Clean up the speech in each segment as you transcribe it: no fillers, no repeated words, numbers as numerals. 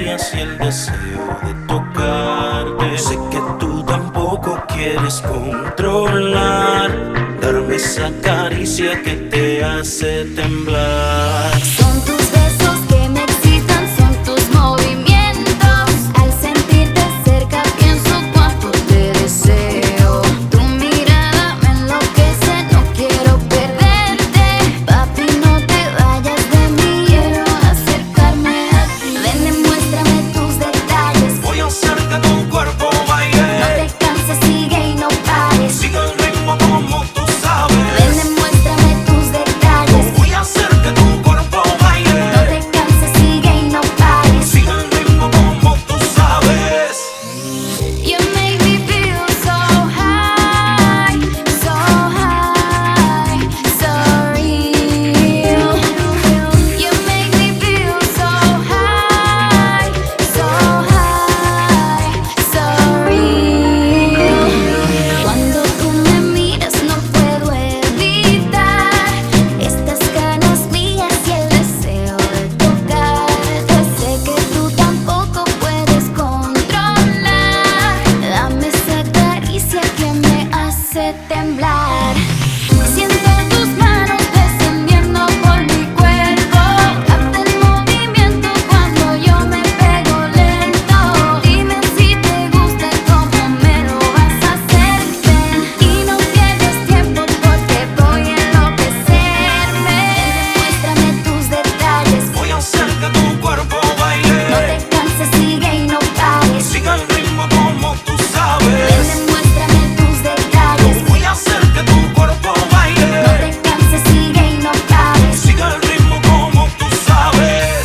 mías y el deseo de tocarte. Sé que tú tampoco quieres controlar, darme esa caricia que te hace temblar. Son tus besos que me excitan, son tus movimientos. Al sentirte cerca pienso cuánto te deseo. Tu mirada me enloquece, no quiero perderte. Papi, no te vayas de mí, quiero acercarme a ti. Ven, demuéstrame tus detalles. Voy a hacer que tu cuerpo baile. No te canses, sigue y no pares. Sigue el ritmo como tú sabes. Ven, demuéstrame tus detalles. Voy a hacer que tu cuerpo baile. No te canses, sigue y no pares. Sigue el ritmo como tú sabes. You make me feel so high, so high, so real. You make me feel so high, so high, so real. Cuando tú me miras no puedo evitar estas ganas mías y el deseo de tocarte. Sé que tú tampoco puedes controlar, dame esa caricia que me hace temblar. Siento tus manos descendiendo por mi cuerpo, capta el movimiento cuando yo me pego lento. Dime si te gusta y cómo me lo vas a hacer. Ven y no pierdas tiempo porque voy a enloquecerme. Demuéstrame tus detalles. Voy a hacer que tu cuerpo No baile. te canses, sigue y no pares. Sigue el ritmo como tú Ven, sabes. demuéstrame tus detalles. Voy a hacer que tu cuerpo No baile. te canses, sigue y no pares. Sigue el ritmo como tú sabes.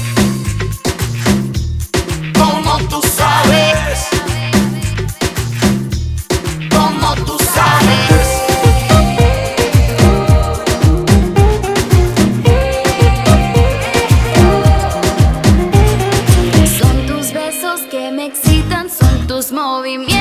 Como tú sabes. Como tú sabes. Son tus besos que me excitan, son tus movimientos.